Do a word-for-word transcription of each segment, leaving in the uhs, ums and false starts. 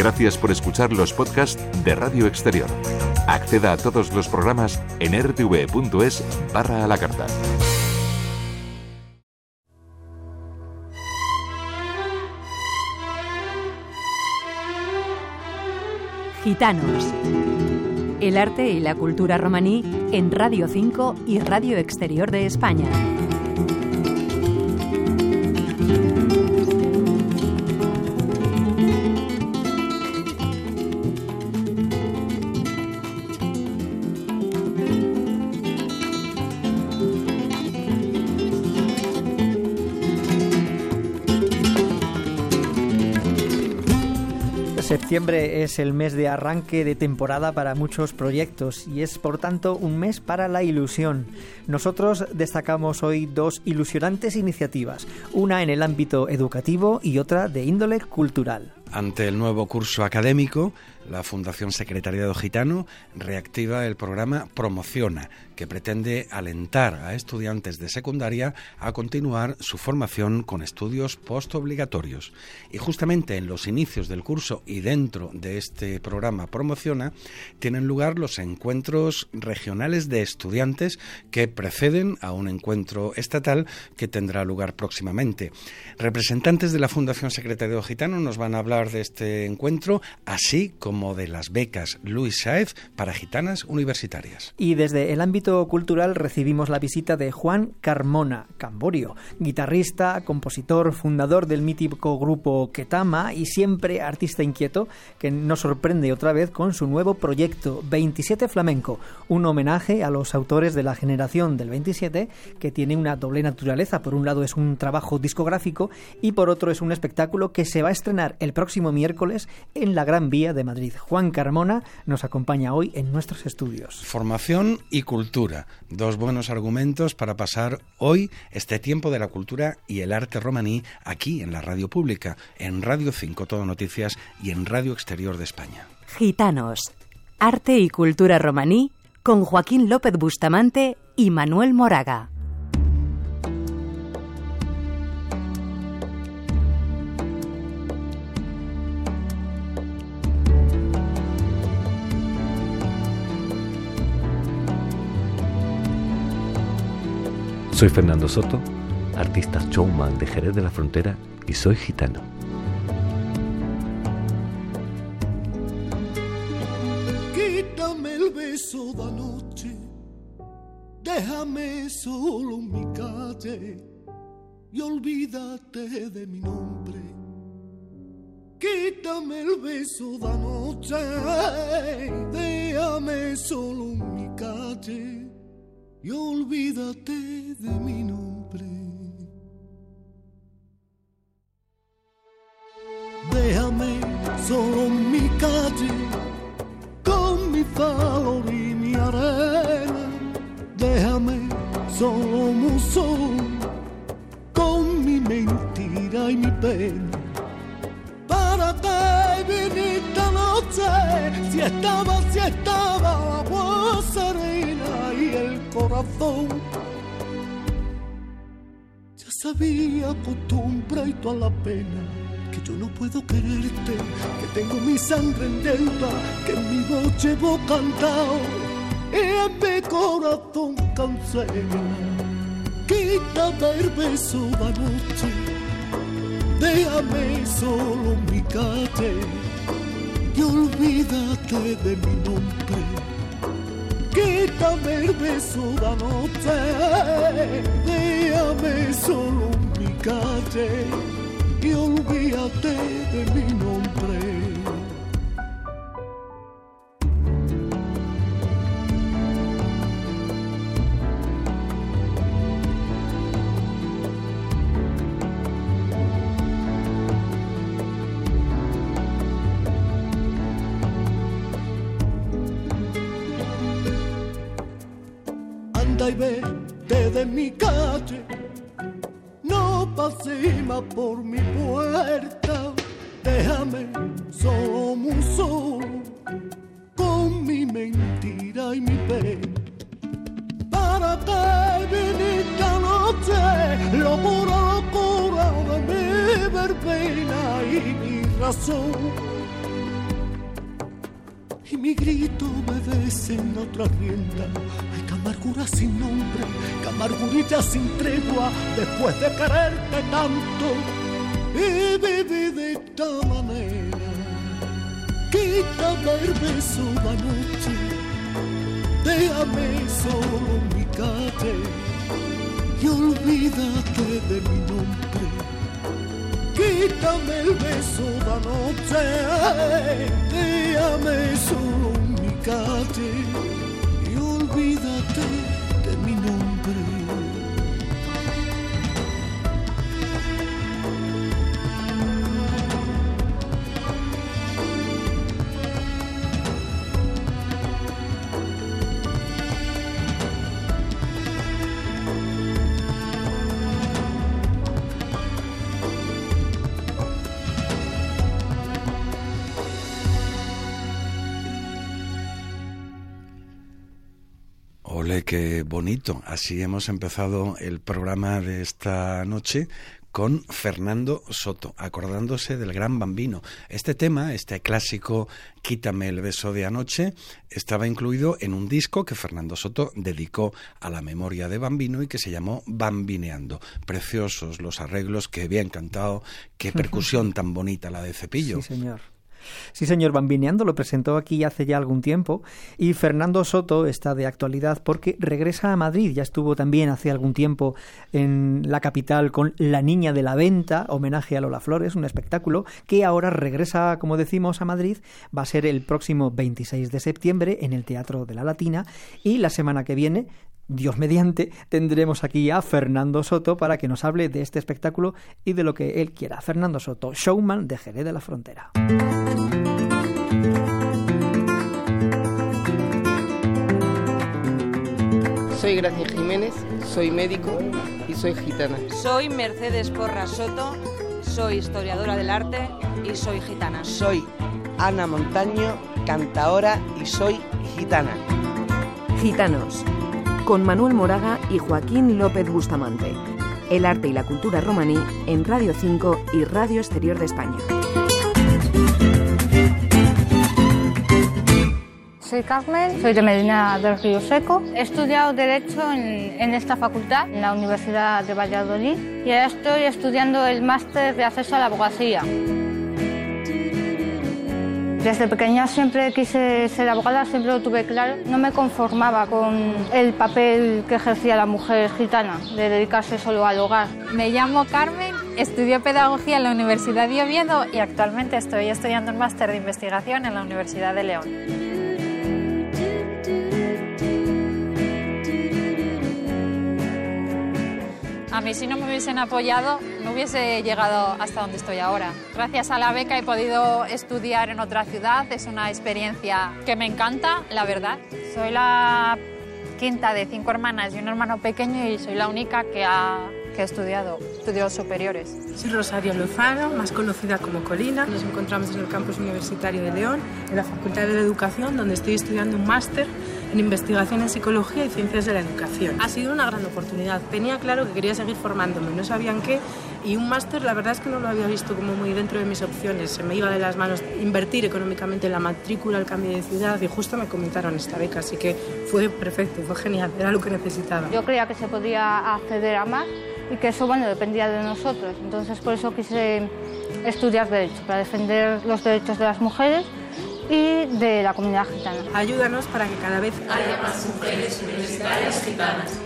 Gracias por escuchar los podcasts de Radio Exterior. Acceda a todos los programas en r t v punto es barra a la carta. Gitanos. El arte y la cultura romaní en Radio cinco y Radio Exterior de España. Septiembre es el mes de arranque de temporada para muchos proyectos y es, por tanto, un mes para la ilusión. Nosotros destacamos hoy dos ilusionantes iniciativas, una en el ámbito educativo y otra de índole cultural. Ante el nuevo curso académico, la Fundación Secretariado Gitano reactiva el programa Promociona, que pretende alentar a estudiantes de secundaria a continuar su formación con estudios postobligatorios. Y justamente en los inicios del curso y dentro de este programa Promociona tienen lugar los encuentros regionales de estudiantes que preceden a un encuentro estatal que tendrá lugar próximamente. Representantes de la Fundación Secretariado Gitano nos van a hablar de este encuentro, así como de las becas Luis Sáez para gitanas universitarias. Y desde el ámbito cultural recibimos la visita de Juan Carmona Camborio, guitarrista, compositor, fundador del mítico grupo Ketama y siempre artista inquieto, que nos sorprende otra vez con su nuevo proyecto veintisiete Flamenco, un homenaje a los autores de la generación del veintisiete, que tiene una doble naturaleza. Por un lado es un trabajo discográfico y por otro es un espectáculo que se va a estrenar el próximo miércoles en la Gran Vía de Madrid. Juan Carmona nos acompaña hoy en nuestros estudios. Formación y cultura, dos buenos argumentos para pasar hoy este tiempo de la cultura y el arte romaní aquí en la radio pública, en Radio cinco Todo Noticias y en Radio Exterior de España. Gitanos, arte y cultura romaní con Joaquín López Bustamante y Manuel Moraga. Soy Fernando Soto, artista showman de Jerez de la Frontera y soy gitano. Quítame el beso de anoche, déjame solo en mi calle y olvídate de mi nombre. Quítame el beso de anoche, déjame solo en mi calle y olvídate de mi nombre. Déjame solo en mi calle, con mi valor y mi arena. Déjame solo, muy solo, con mi mentira y mi pena. ¿Para qué viniste esta noche? Si estaba, si estaba la agua serena y el corazón ya sabía costumbre y toda la pena, que yo no puedo quererte, que tengo mi sangre en deuda, que en mi voz llevo cantado y en mi corazón cancela. Quítame el beso de anoche, déjame solo en mi calle y olvídate de mi nombre. Quítame el beso de anoche, déjame solo en mi calle y olvídate de mi nombre. Anda y vete de mi calle, no pases más por mi puerta. Déjame solo, muy solo, con mi mentira y mi pena. ¿Para qué viniste anoche? Locura, locura de mi verbena y mi razón y mi grito obedecen a otra rienda. Ay, qué amargura sin nombre, qué amargurilla sin tregua, después de quererte tanto y viví de esta manera. Quítame el beso la noche, déjame solo en mi calle y olvídate de mi nombre. Quítame el beso la noche, déjame solo en mi calle y olvídate de mi nombre. Ole, qué bonito. Así hemos empezado el programa de esta noche con Fernando Soto, acordándose del gran Bambino. Este tema, este clásico Quítame el beso de anoche, estaba incluido en un disco que Fernando Soto dedicó a la memoria de Bambino y que se llamó Bambineando. Preciosos los arreglos, qué bien cantado, qué percusión tan bonita la de Cepillo. Sí, señor. Sí, señor, Bambineando lo presentó aquí hace ya algún tiempo y Fernando Soto está de actualidad porque regresa a Madrid. Ya estuvo también hace algún tiempo en la capital con La Niña de la Venta, homenaje a Lola Flores, un espectáculo que ahora regresa, como decimos, a Madrid. Va a ser el próximo veintiséis de septiembre en el Teatro de la Latina y la semana que viene, Dios mediante, tendremos aquí a Fernando Soto para que nos hable de este espectáculo y de lo que él quiera. Fernando Soto, showman de Jerez de la Frontera. Soy Gracia Jiménez, soy médico y soy gitana. Soy Mercedes Porras Soto, soy historiadora del arte y soy gitana. Soy Ana Montaño, cantaora y soy gitana. Gitanos, con Manuel Moraga y Joaquín López Bustamante. El arte y la cultura romaní en Radio cinco y Radio Exterior de España. Soy Carmen, soy de Medina del Río Seco. He estudiado Derecho en, en esta facultad, en la Universidad de Valladolid, y ahora estoy estudiando el máster de acceso a la abogacía. Desde pequeña siempre quise ser abogada, siempre lo tuve claro. No me conformaba con el papel que ejercía la mujer gitana, de dedicarse solo al hogar. Me llamo Carmen, estudié Pedagogía en la Universidad de Oviedo y actualmente estoy estudiando un máster de investigación en la Universidad de León. A mí, si no me hubiesen apoyado, no hubiese llegado hasta donde estoy ahora. Gracias a la beca he podido estudiar en otra ciudad. Es una experiencia que me encanta, la verdad. Soy la quinta de cinco hermanas y un hermano pequeño y soy la única que ha, que ha estudiado estudios superiores. Soy Rosario Lozano, más conocida como Colina. Nos encontramos en el campus universitario de León, en la Facultad de Educación, donde estoy estudiando un máster en investigación en psicología y ciencias de la educación. Ha sido una gran oportunidad. Tenía claro que quería seguir formándome, no sabía en qué, y un máster la verdad es que no lo había visto como muy dentro de mis opciones. Se me iba de las manos invertir económicamente en la matrícula, el cambio de ciudad, y justo me comentaron esta beca, así que fue perfecto, fue genial, era lo que necesitaba. Yo creía que se podía acceder a más y que eso, bueno, dependía de nosotros. Entonces por eso quise estudiar Derecho, para defender los derechos de las mujeres y de la comunidad gitana. Ayúdanos para que cada vez haya más mujeres universitarias gitanas.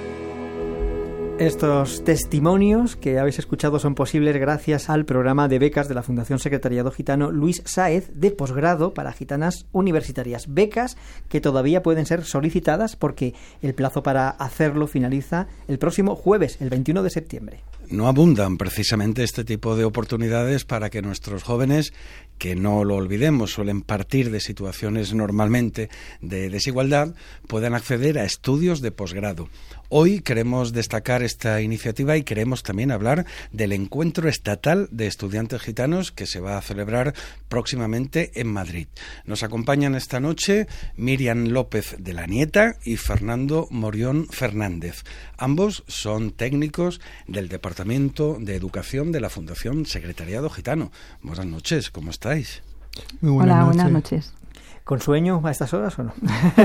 Estos testimonios que habéis escuchado son posibles gracias al programa de becas de la Fundación Secretariado Gitano Luis Sáez de posgrado para gitanas universitarias. Becas que todavía pueden ser solicitadas porque el plazo para hacerlo finaliza el próximo jueves, el veintiuno de septiembre. No abundan precisamente este tipo de oportunidades para que nuestros jóvenes, que no lo olvidemos, suelen partir de situaciones normalmente de desigualdad, puedan acceder a estudios de posgrado. Hoy queremos destacar esta iniciativa y queremos también hablar del Encuentro Estatal de Estudiantes Gitanos que se va a celebrar próximamente en Madrid. Nos acompañan esta noche Miriam López de la Nieta y Fernando Morión Fernández. Ambos son técnicos del Departamento de Educación de la Fundación Secretariado Gitano. Buenas noches, ¿cómo estáis? Muy buenas Hola, noches. buenas noches. ¿Con sueño a estas horas o no?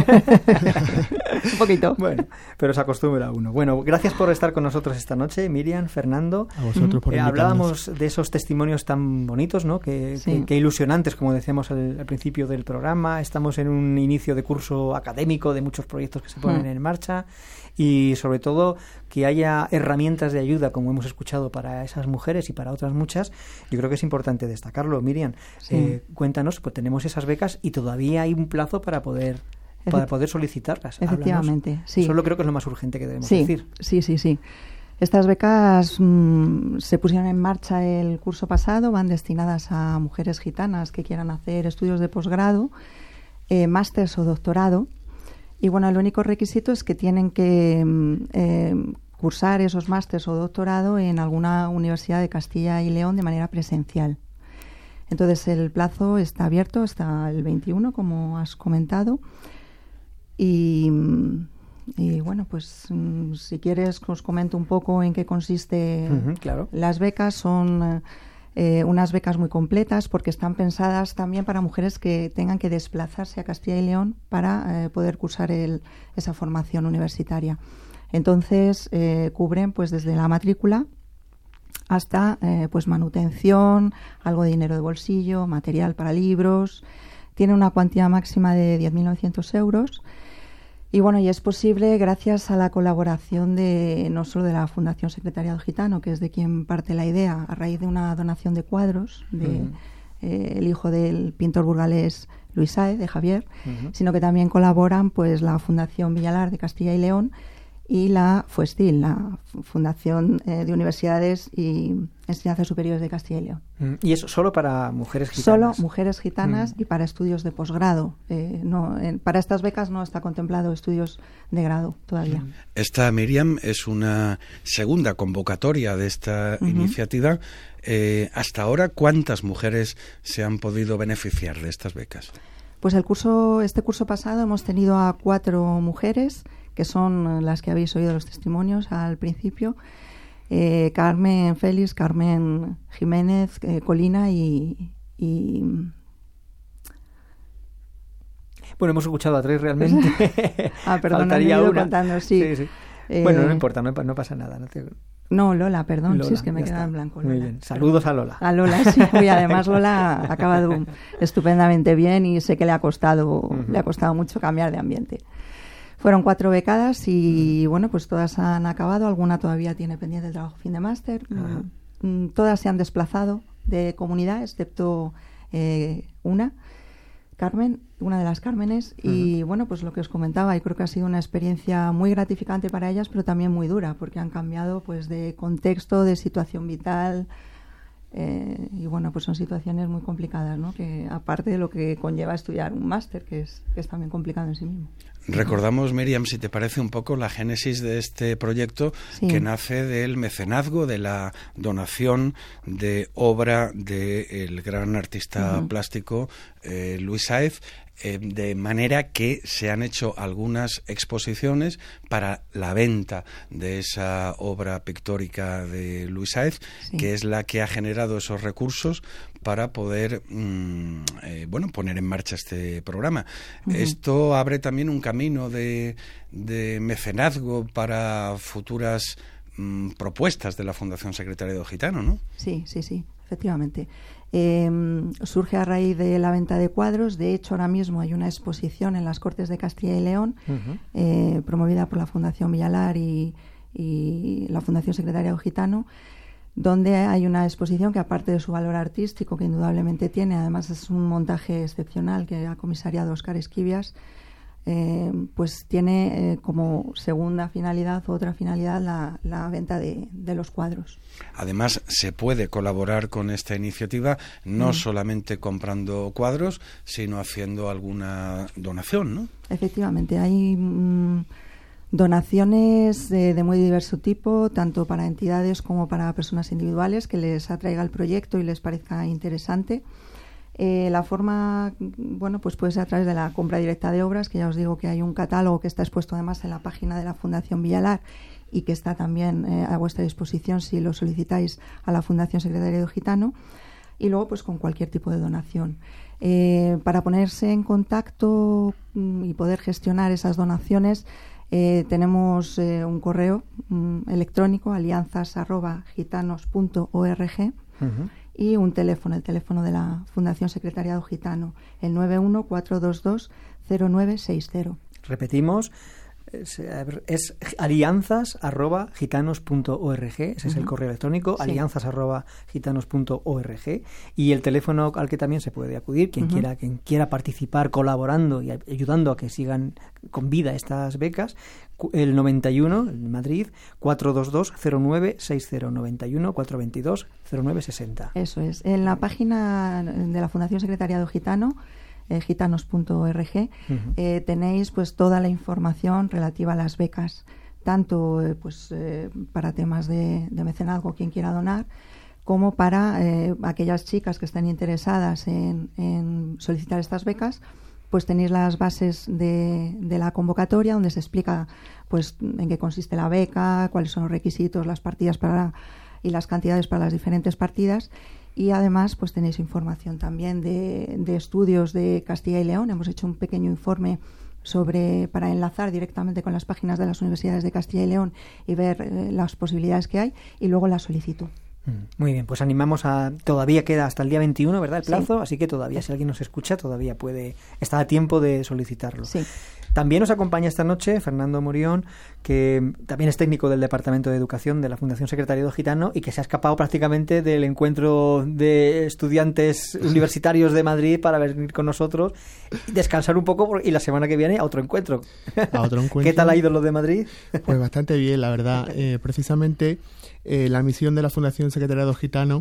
Un poquito. Bueno, pero se acostumbra uno. Bueno, gracias por estar con nosotros esta noche, Miriam, Fernando. A vosotros por eh, invitarnos. Hablábamos de esos testimonios tan bonitos, ¿no? Que, Sí. que, que ilusionantes, como decíamos al, al principio del programa. Estamos en un inicio de curso académico de muchos proyectos que se ponen Mm. en marcha y, sobre todo, que haya herramientas de ayuda, como hemos escuchado, para esas mujeres y para otras muchas. Yo creo que es importante destacarlo. Miriam, Sí. eh, cuéntanos, pues tenemos esas becas y todavía hay un plazo para poder para poder solicitarlas. Efectivamente, Háblanos. sí. Eso lo creo que es lo más urgente que debemos Sí, decir. sí, sí, sí. Estas becas mmm, se pusieron en marcha el curso pasado, van destinadas a mujeres gitanas que quieran hacer estudios de posgrado, eh, másters o doctorado. Y bueno, el único requisito es que tienen que mm, eh, cursar esos másters o doctorado en alguna universidad de Castilla y León de manera presencial. Entonces el plazo está abierto hasta el veintiuno, como has comentado. Y, y bueno, pues mm, si quieres os comento un poco en qué consiste. Ujú, claro. Las becas son eh, unas becas muy completas porque están pensadas también para mujeres que tengan que desplazarse a Castilla y León para eh, poder cursar el, esa formación universitaria. Entonces eh, cubren pues desde la matrícula hasta eh, pues manutención, algo de dinero de bolsillo, material para libros. Tiene una cuantía máxima de diez mil novecientos euros. Y bueno, y es posible gracias a la colaboración de no solo de la Fundación Secretariado Gitano, que es de quien parte la idea, a raíz de una donación de cuadros de Uh-huh. eh, el hijo del pintor burgalés Luis Sáez, de Javier, Uh-huh. sino que también colaboran pues la Fundación Villalar de Castilla y León y la FUESTIL, la Fundación eh, de Universidades y Enseñanzas Superiores de Castilla y León. Mm, Y eso solo para mujeres Solo gitanas. mujeres gitanas Mm. y para estudios de posgrado. Eh, no, en- para estas becas no está contemplado estudios de grado todavía. Esta, Miriam, es una segunda convocatoria de esta Ujú. iniciativa. Eh, hasta ahora, ¿cuántas mujeres se han podido beneficiar de estas becas? Pues el curso, este curso pasado hemos tenido a cuatro mujeres, que son las que habéis oído los testimonios al principio. Eh, Carmen Félix, Carmen Jiménez, eh, Colina y, y Bueno, hemos escuchado a tres realmente. Ah, perdón, Faltaría me he ido una. contando, sí. Eh, bueno, no Eh, importa, no, pa- no pasa nada. No, te... No, Lola, perdón, Lola, sí, es que me ya quedaba está. en blanco. Muy Lola. bien, saludos a Lola. A Lola, sí, y además Lola ha acabado estupendamente bien y sé que le ha costado, Ujú. le ha costado mucho cambiar de ambiente. Fueron cuatro becadas y bueno, pues todas han acabado, alguna todavía tiene pendiente el trabajo fin de máster. Ajá. Mm, mm, Todas se han desplazado de comunidad, excepto eh, una, Carmen, una de las Cármenes, y bueno, pues lo que os comentaba, y creo que ha sido una experiencia muy gratificante para ellas, pero también muy dura, porque han cambiado pues de contexto, de situación vital, eh, y bueno, pues son situaciones muy complicadas, ¿no? Que aparte de lo que conlleva estudiar un máster, que es, que es también complicado en sí mismo. Recordamos, Miriam, si te parece un poco la génesis de este proyecto, Sí. que nace del mecenazgo, de la donación de obra del gran artista Ujú. plástico eh, Luis Sáez, eh, de manera que se han hecho algunas exposiciones para la venta de esa obra pictórica de Luis Sáez, Sí. que es la que ha generado esos recursos para poder mm, eh, bueno, poner en marcha este programa. Ujú. Esto abre también un camino de, de mecenazgo para futuras mm, propuestas de la Fundación Secretariado Gitano, ¿no? Sí, sí, sí, efectivamente. Eh, surge a raíz de la venta de cuadros. De hecho, ahora mismo hay una exposición en las Cortes de Castilla y León, Ujú. eh, promovida por la Fundación Villalar y, y la Fundación Secretariado Gitano, donde hay una exposición que, aparte de su valor artístico, que indudablemente tiene, además es un montaje excepcional que ha comisariado Óscar Esquivias, eh, pues tiene eh, como segunda finalidad o otra finalidad la, la venta de, de los cuadros. Además, se puede colaborar con esta iniciativa no Mm. solamente comprando cuadros, sino haciendo alguna donación, ¿no? Efectivamente, hay mm, donaciones de, de muy diverso tipo, tanto para entidades como para personas individuales que les atraiga el proyecto y les parezca interesante. Eh, la forma, bueno, pues puede ser a través de la compra directa de obras, que ya os digo que hay un catálogo que está expuesto además en la página de la Fundación Villalar y que está también eh, a vuestra disposición si lo solicitáis a la Fundación Secretariado Gitano. y luego pues con cualquier tipo de donación. Eh, para ponerse en contacto mm, y poder gestionar esas donaciones, eh, tenemos eh, un correo mm, electrónico, alianzas arroba gitanos punto org, uh-huh. y un teléfono, el teléfono de la Fundación Secretariado Gitano, el nueve uno cuatro dos dos cero nueve seis cero. Repetimos, es, es alianzas arroba gitanos punto org, ese uh-huh. es el correo electrónico, sí. alianzas arroba gitanos punto org, y el teléfono al que también se puede acudir, quien uh-huh. quiera quien quiera participar colaborando y ayudando a que sigan con vida estas becas, el noventa y uno, en Madrid, cuatro dos dos cero nueve seis cero, noventa y uno cuatro dos dos cero nueve sesenta. Eso es, en la página de la Fundación Secretariado Gitano, Eh, gitanos punto org, uh-huh. eh, tenéis pues toda la información relativa a las becas, tanto eh, pues eh, para temas de, de mecenazgo, quien quiera donar, como para eh, aquellas chicas que estén interesadas en, en solicitar estas becas. Pues tenéis las bases de, de la convocatoria, donde se explica pues en qué consiste la beca, cuáles son los requisitos, las partidas para y las cantidades para las diferentes partidas. Y además pues tenéis información también de, de estudios de Castilla y León. Hemos hecho un pequeño informe sobre para enlazar directamente con las páginas de las universidades de Castilla y León y ver eh, las posibilidades que hay, y luego la solicitud. Muy bien, pues animamos a... Todavía queda hasta el día veintiuno, ¿verdad? El plazo, sí. Así que todavía, si alguien nos escucha, todavía puede... Está a tiempo de solicitarlo. Sí. También nos acompaña esta noche Fernando Murión, que también es técnico del Departamento de Educación de la Fundación Secretariado Gitano y que se ha escapado prácticamente del encuentro de estudiantes universitarios de Madrid para venir con nosotros y descansar un poco, y la semana que viene a otro encuentro. A otro encuentro. ¿Qué tal ha ido lo de Madrid? Pues bastante bien, la verdad. Eh, precisamente eh, la misión de la Fundación Secretariado Gitano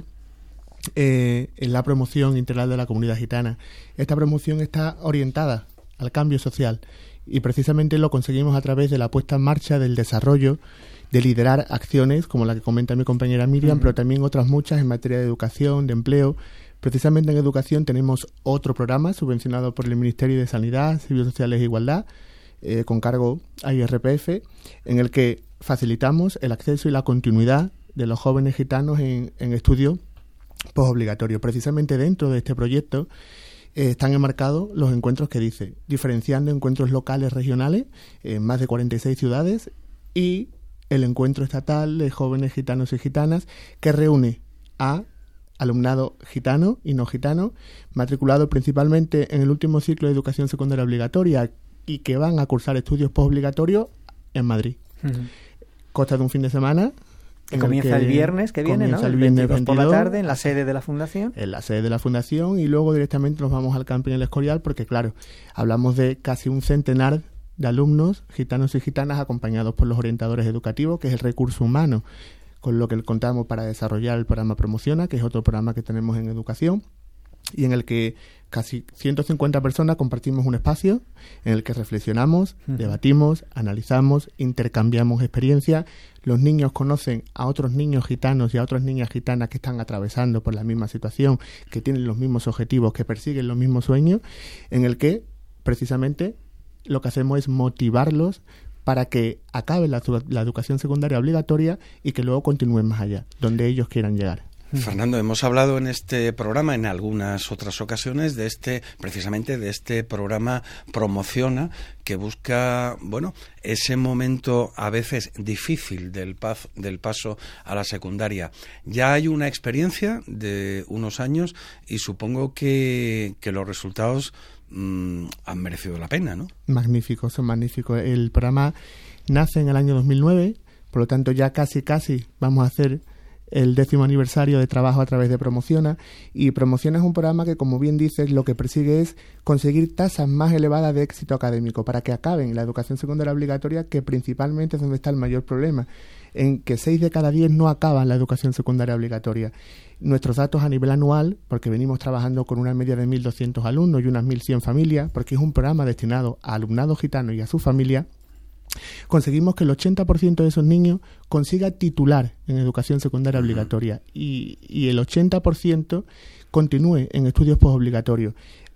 eh, es la promoción integral de la comunidad gitana. Esta promoción está orientada al cambio social, y precisamente lo conseguimos a través de la puesta en marcha del desarrollo, de liderar acciones como la que comenta mi compañera Miriam, uh-huh. pero también otras muchas en materia de educación, de empleo. Precisamente en educación tenemos otro programa subvencionado por el Ministerio de Sanidad, Servicios Sociales e Igualdad, eh, con cargo a I R P F, en el que facilitamos el acceso y la continuidad de los jóvenes gitanos en, en estudios postobligatorios. Precisamente dentro de este proyecto Eh, están enmarcados los encuentros que dice, diferenciando encuentros locales regionales en más de cuarenta y seis ciudades, y el encuentro estatal de jóvenes gitanos y gitanas, que reúne a alumnado gitano y no gitano, matriculado principalmente en el último ciclo de educación secundaria obligatoria y que van a cursar estudios postobligatorios en Madrid. Uh-huh. Consta de un fin de semana. Que comienza el, que el viernes que viene, ¿no? El viernes veintidós, por la tarde, en la sede de la Fundación. En la sede de la Fundación, y luego directamente nos vamos al camping El Escorial, porque claro, hablamos de casi un centenar de alumnos gitanos y gitanas acompañados por los orientadores educativos, que es el recurso humano con lo que contamos para desarrollar el programa Promociona, que es otro programa que tenemos en educación, y en el que casi ciento cincuenta personas compartimos un espacio en el que reflexionamos, uh-huh. debatimos, analizamos, intercambiamos experiencias. Los niños conocen a otros niños gitanos y a otras niñas gitanas que están atravesando por la misma situación, que tienen los mismos objetivos, que persiguen los mismos sueños, en el que precisamente lo que hacemos es motivarlos para que acaben la, la educación secundaria obligatoria y que luego continúen más allá, donde ellos quieran llegar. Fernando, hemos hablado en este programa, en algunas otras ocasiones, de este, precisamente de este programa Promociona, que busca, bueno, ese momento a veces difícil del, paz, del paso a la secundaria. Ya hay una experiencia de unos años y supongo que, que los resultados mmm, han merecido la pena, ¿no? Magnífico, son magníficos. El programa nace en el año dos mil nueve, por lo tanto ya casi, casi vamos a hacer el décimo aniversario de trabajo a través de Promociona, y Promociona es un programa que, como bien dices, lo que persigue es conseguir tasas más elevadas de éxito académico para que acaben la educación secundaria obligatoria, que principalmente es donde está el mayor problema, en que seis de cada diez no acaban la educación secundaria obligatoria. Nuestros datos a nivel anual, porque venimos trabajando con una media de mil doscientos alumnos y unas mil cien familias, porque es un programa destinado a alumnado gitano y a su familia, conseguimos que el ochenta por ciento de esos niños consiga titular en educación secundaria obligatoria y, y el ochenta por ciento continúe en estudios postobligatorios.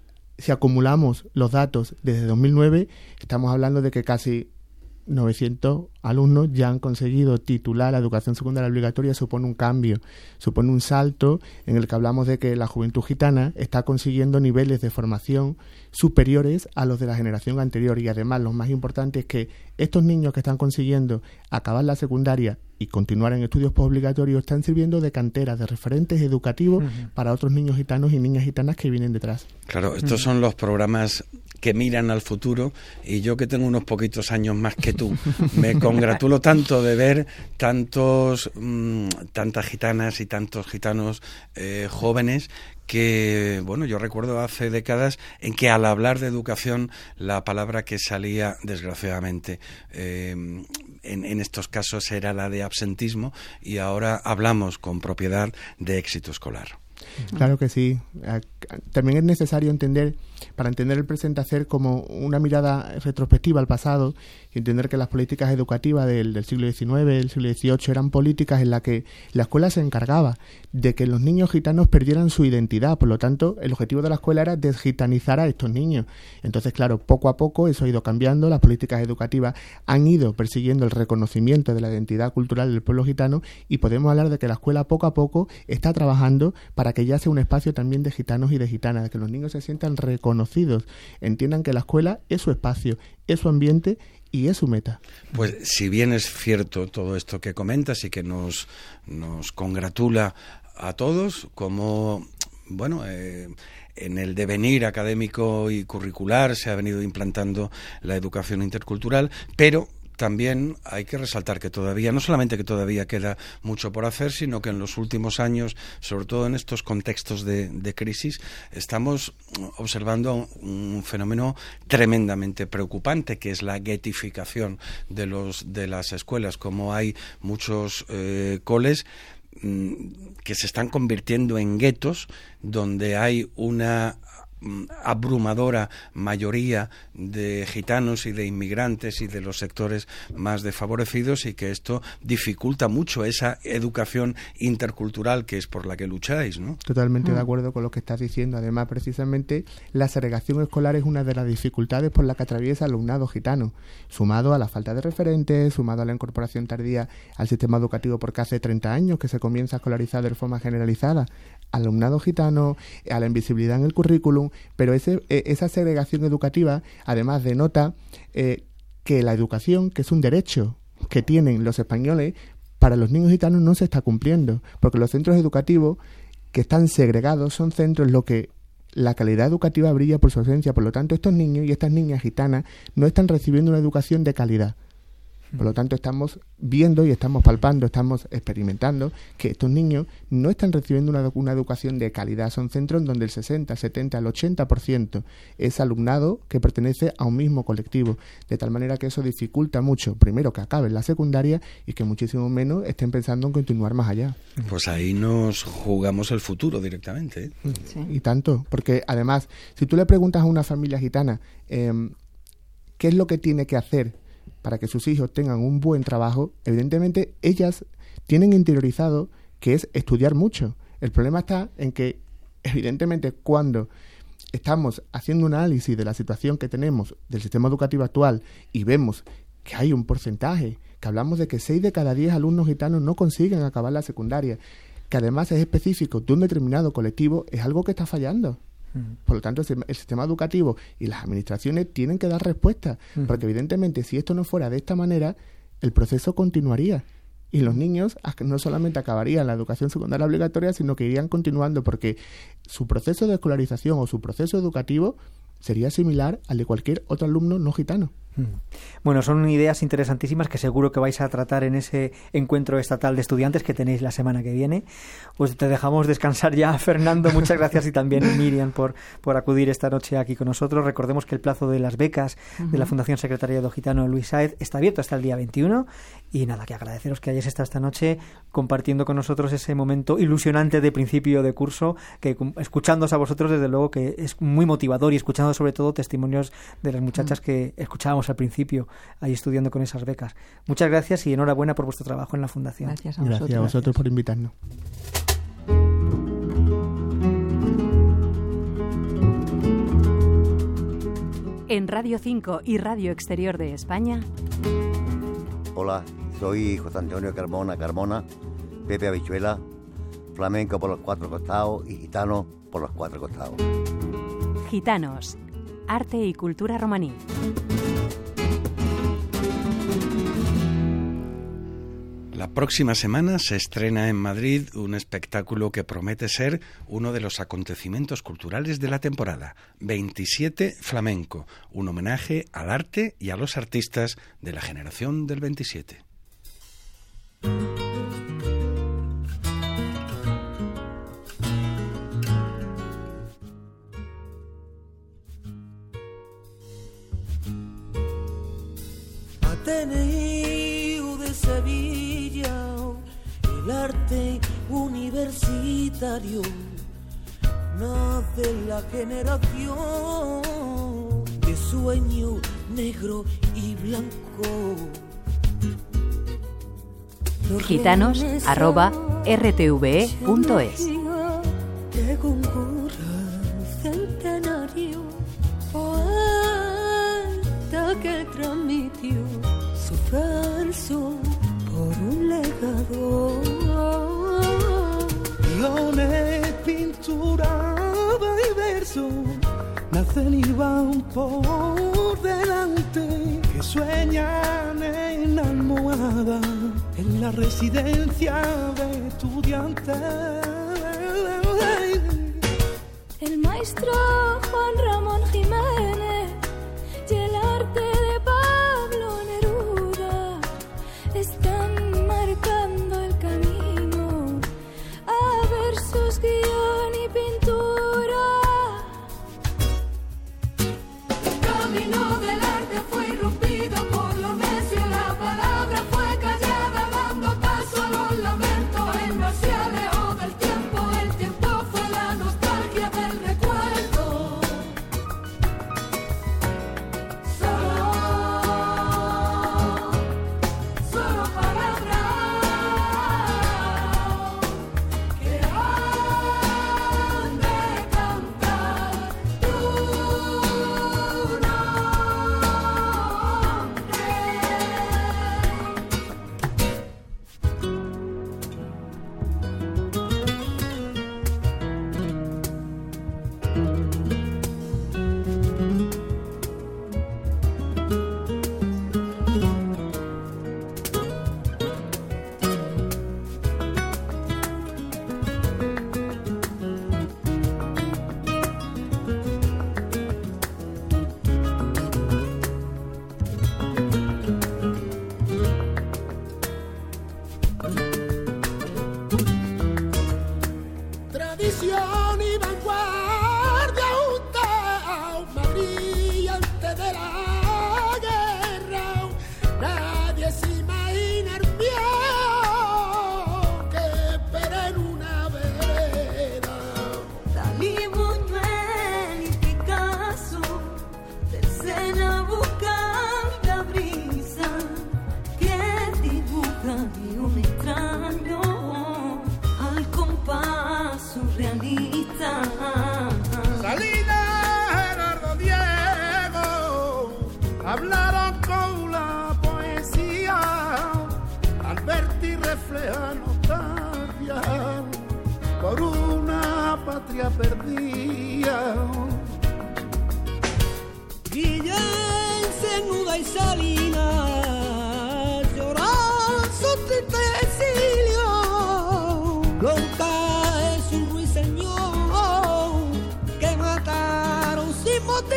Si acumulamos los datos desde dos mil nueve, estamos hablando de que casi novecientos alumnos ya han conseguido titular la educación secundaria obligatoria. Supone un cambio, supone un salto en el que hablamos de que la juventud gitana está consiguiendo niveles de formación superiores a los de la generación anterior, y además lo más importante es que estos niños que están consiguiendo acabar la secundaria y continuar en estudios postobligatorios están sirviendo de cantera, de referentes educativos uh-huh. para otros niños gitanos y niñas gitanas que vienen detrás. Claro, estos uh-huh. son los programas que miran al futuro, y yo que tengo unos poquitos años más que tú, me congratulo tanto de ver tantos mmm, tantas gitanas y tantos gitanos eh, jóvenes que, bueno, yo recuerdo hace décadas en que al hablar de educación la palabra que salía, desgraciadamente, eh, en, en estos casos era la de absentismo, y ahora hablamos con propiedad de éxito escolar. Claro que sí. También es necesario entender, para entender el presente, hacer como una mirada retrospectiva al pasado y entender que las políticas educativas del, del siglo diecinueve, del siglo dieciocho, eran políticas en las que la escuela se encargaba de que los niños gitanos perdieran su identidad. Por lo tanto, el objetivo de la escuela era desgitanizar a estos niños. Entonces, claro, poco a poco eso ha ido cambiando. Las políticas educativas han ido persiguiendo el reconocimiento de la identidad cultural del pueblo gitano, y podemos hablar de que la escuela poco a poco está trabajando para que ya sea un espacio también de gitanos y de gitanas, de que los niños se sientan reconocidos, entiendan que la escuela es su espacio, es su ambiente y es su meta. Pues si bien es cierto todo esto que comentas y que nos, nos congratula a todos, como, bueno, eh, en el devenir académico y curricular se ha venido implantando la educación intercultural, pero también hay que resaltar que todavía, no solamente que todavía queda mucho por hacer, sino que en los últimos años, sobre todo en estos contextos de, de crisis, estamos observando un fenómeno tremendamente preocupante, que es la guetificación de los de las escuelas. Como hay muchos eh, coles mmm, que se están convirtiendo en guetos, donde hay una abrumadora mayoría de gitanos y de inmigrantes y de los sectores más desfavorecidos, y que esto dificulta mucho esa educación intercultural que es por la que lucháis, ¿no? Totalmente mm. de acuerdo con lo que estás diciendo. Además, precisamente, la segregación escolar es una de las dificultades por las que atraviesa el alumnado gitano, sumado a la falta de referentes, sumado a la incorporación tardía al sistema educativo, porque hace treinta años que se comienza a escolarizar de forma generalizada al alumnado gitano, a la invisibilidad en el currículum, pero ese, esa segregación educativa además denota eh, que la educación, que es un derecho que tienen los españoles, para los niños gitanos no se está cumpliendo, porque los centros educativos que están segregados son centros en los que la calidad educativa brilla por su ausencia. Por lo tanto, estos niños y estas niñas gitanas no están recibiendo una educación de calidad. Por lo tanto, estamos viendo y estamos palpando, estamos experimentando que estos niños no están recibiendo una, una educación de calidad. Son centros donde el sesenta, setenta, el ochenta por ciento es alumnado que pertenece a un mismo colectivo. De tal manera que eso dificulta mucho, primero, que acaben la secundaria, y que muchísimo menos estén pensando en continuar más allá. Pues ahí nos jugamos el futuro directamente, ¿eh? Sí. Y tanto, porque además, si tú le preguntas a una familia gitana eh, ¿qué es lo que tiene que hacer para que sus hijos tengan un buen trabajo? Evidentemente ellas tienen interiorizado que es estudiar mucho. El problema está en que, evidentemente, cuando estamos haciendo un análisis de la situación que tenemos del sistema educativo actual y vemos que hay un porcentaje, que hablamos de que seis de cada diez alumnos gitanos no consiguen acabar la secundaria, que además es específico de un determinado colectivo, es algo que está fallando. Por lo tanto, el sistema educativo y las administraciones tienen que dar respuesta, uh-huh. porque evidentemente si esto no fuera de esta manera, el proceso continuaría y los niños no solamente acabarían la educación secundaria obligatoria, sino que irían continuando, porque su proceso de escolarización o su proceso educativo sería similar al de cualquier otro alumno no gitano. Bueno, son ideas interesantísimas que seguro que vais a tratar en ese encuentro estatal de estudiantes que tenéis la semana que viene. Pues te dejamos descansar ya, Fernando. Muchas gracias, y también Miriam por, por acudir esta noche aquí con nosotros. Recordemos que el plazo de las becas uh-huh. de la Fundación Secretariado Gitano Luis Sáez está abierto hasta el día veintiuno, y nada, que agradeceros que hayáis estado esta noche compartiendo con nosotros ese momento ilusionante de principio de curso, que escuchándoos a vosotros desde luego que es muy motivador, y escuchando sobre todo testimonios de las muchachas uh-huh. que escuchábamos al principio ahí estudiando con esas becas. Muchas gracias y enhorabuena por vuestro trabajo en la Fundación. Gracias a vosotros, gracias a vosotros por invitarnos. En Radio cinco y Radio Exterior de España, Hola, soy José Antonio Carmona Carmona, Pepe Habichuela, flamenco por los cuatro costados y gitano por los cuatro costados. Gitanos, arte y cultura romaní. La próxima semana se estrena en Madrid un espectáculo que promete ser uno de los acontecimientos culturales de la temporada, veintisiete Flamenco, un homenaje al arte y a los artistas de la generación del veintisiete. Ateneo de Sevilla, el arte universitario nace la generación de sueño negro y blanco. Gitanos arroba r t v e punto es. Que concurra el centenario, poeta que transmitió su verso por un legado. Guiones, pintura y verso nacen y van por delante, que sueñan en almohada en la residencia de estudiantes. El maestro Juan Ramón Jiménez y el arte de Pablo Neruda están marcando el camino a versos, guión y pintura. El camino del arte fue irrumpido por lo necio, la palabra fue callada, dando paso a los lamentos. Él no se alejó del tiempo, el tiempo fue la nostalgia del recuerdo. Solo, solo palabras que han de cantar tu nombre. Tradición y vanguardia juntas, Madrid antes de la guerra. Nadie se imagina el miedo que espera en una vereda. Dalí, Buñuel y Picasso del Sena buscan la brisa que dibuja y un extraño al compás surrealista. Salinas, Gerardo Diego hablaron con la poesía, Alberti refleja nostalgia por una patria perdida. Guillén, Cernuda y Salinas lloran su triste exilio. Lonca es un ruiseñor que mataron sin motivo.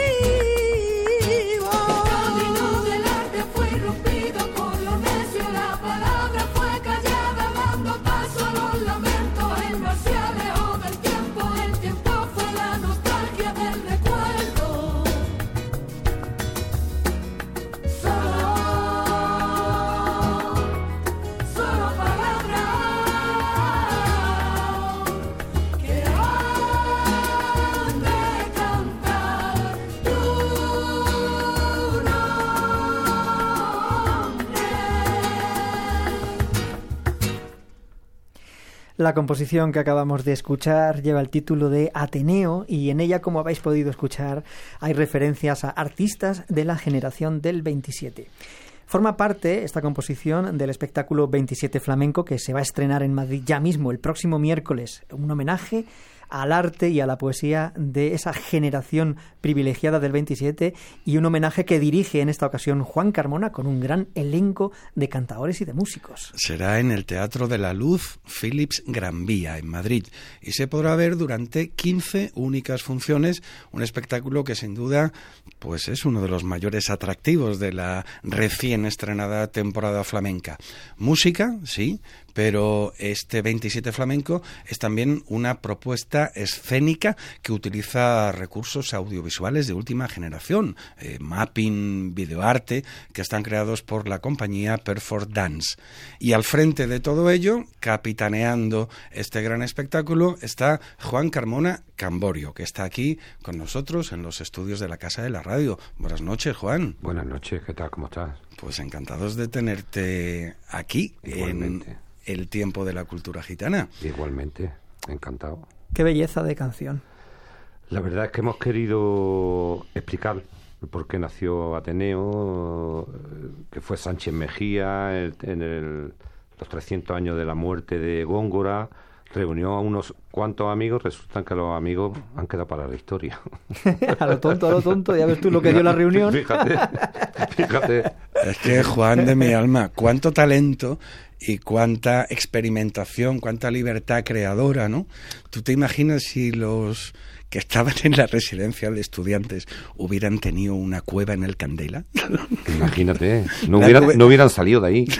El camino del arte fue irrumpido por lo necio, la palabra fue callada, dando paso a los lamentos. Él no se alejó del tiempo, el tiempo fue la nostalgia del recuerdo. Solo, solo palabras que han de cantar tu nombre. La composición que acabamos de escuchar lleva el título de Ateneo y en ella, como habéis podido escuchar, hay referencias a artistas de la generación del veintisiete. Forma parte esta composición del espectáculo veintisiete Flamenco que se va a estrenar en Madrid ya mismo, el próximo miércoles. Un homenaje al arte y a la poesía de esa generación privilegiada del veintisiete y un homenaje que dirige en esta ocasión Juan Carmona con un gran elenco de cantaores y de músicos. Será en el Teatro de la Luz Philips Gran Vía, en Madrid, y se podrá ver durante quince únicas funciones, un espectáculo que sin duda pues es uno de los mayores atractivos de la recién estrenada temporada flamenca. Música, sí, pero este veintisiete Flamenco es también una propuesta escénica que utiliza recursos audiovisuales de última generación, eh, mapping, videoarte, que están creados por la compañía Perforce Dance. Y al frente de todo ello, capitaneando este gran espectáculo, está Juan Carmona Camborio, que está aquí con nosotros en los estudios de la Casa de la Radio. Buenas noches, Juan. Buenas noches, ¿qué tal? ¿Cómo estás? Pues encantados de tenerte aquí. Igualmente. En el tiempo de la cultura gitana. Igualmente, encantado. Qué belleza de canción. La verdad es que hemos querido explicar por qué nació Ateneo, que fue Sánchez Mejía el, en el, los trescientos años de la muerte de Góngora. Reunió a unos cuantos amigos, resulta que los amigos han quedado para la historia. A lo tonto, a lo tonto, ya ves tú lo que dio la reunión. Fíjate, fíjate. Es que, Juan de mi alma, cuánto talento y cuánta experimentación, cuánta libertad creadora, ¿no? ¿Tú te imaginas si los que estaban en la residencia de estudiantes hubieran tenido una cueva en el Candela? Imagínate, no hubieran, que... no hubieran salido de ahí.